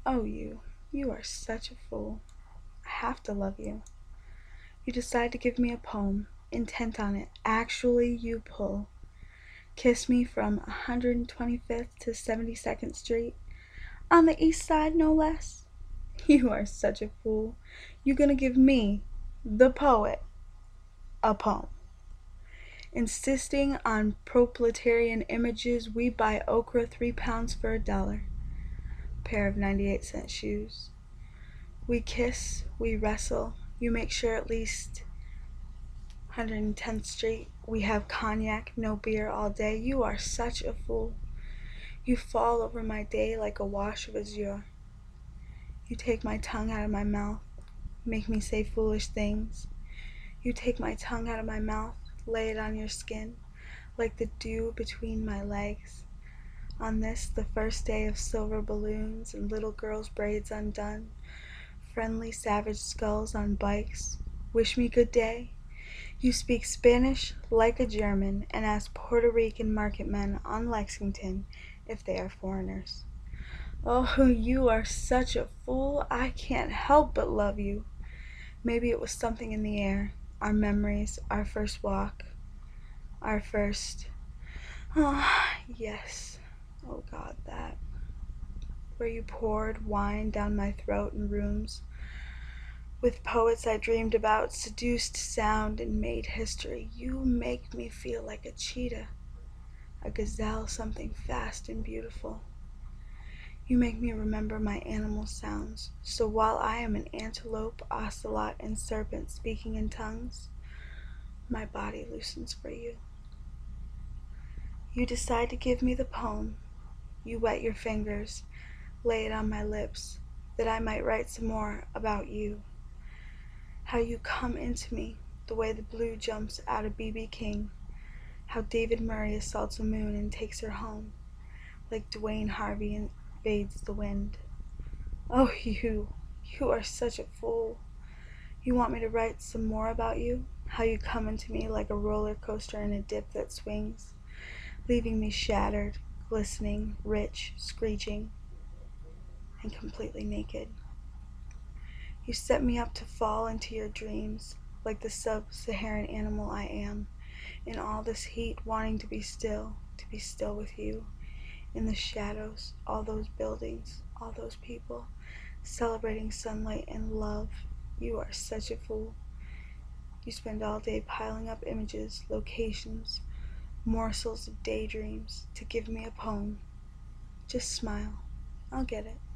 Oh, you are such a fool. I have to love you. You decide to give me a poem, intent on it. Actually, you pull. Kiss me from 125th to 72nd Street, on the east side no less. You are such a fool. You gonna give me, the poet, a poem. Insisting on proletarian images, we buy okra 3 pounds for $1. Pair of 98-cent shoes. We kiss, we wrestle. You make sure at least 110th Street. We have cognac, no beer all day. You are such a fool. You fall over my day like a wash of azure. You take my tongue out of my mouth, make me say foolish things. You take my tongue out of my mouth, lay it on your skin, like the dew between my legs. On this, the first day of silver balloons and little girls' braids undone, friendly savage skulls on bikes, wish me good day. You speak Spanish like a German and ask Puerto Rican market men on Lexington if they are foreigners. Oh, you are such a fool. I can't help but love you. Maybe it was something in the air, our memories, our first walk, our first... yes. Oh God, that. Where you poured wine down my throat in rooms with poets I dreamed about, seduced sound and made history. You make me feel like a cheetah, a gazelle, something fast and beautiful. You make me remember my animal sounds, so while I am an antelope, ocelot, and serpent speaking in tongues, my body loosens for you. You decide to give me the poem. You wet your fingers, lay it on my lips, that I might write some more about you. How you come into me, the way the blue jumps out of B.B. King, how David Murray assaults a moon and takes her home, like Dwayne Harvey invades the wind. Oh, you are such a fool. You want me to write some more about you? How you come into me like a roller coaster in a dip that swings, leaving me shattered, glistening, rich, screeching, and completely naked. You set me up to fall into your dreams, like the sub-Saharan animal I am, in all this heat, wanting to be still with you, in the shadows, all those buildings, all those people, celebrating sunlight and love. You are such a fool. You spend all day piling up images, locations, morsels of daydreams to give me a poem. Just smile. I'll get it.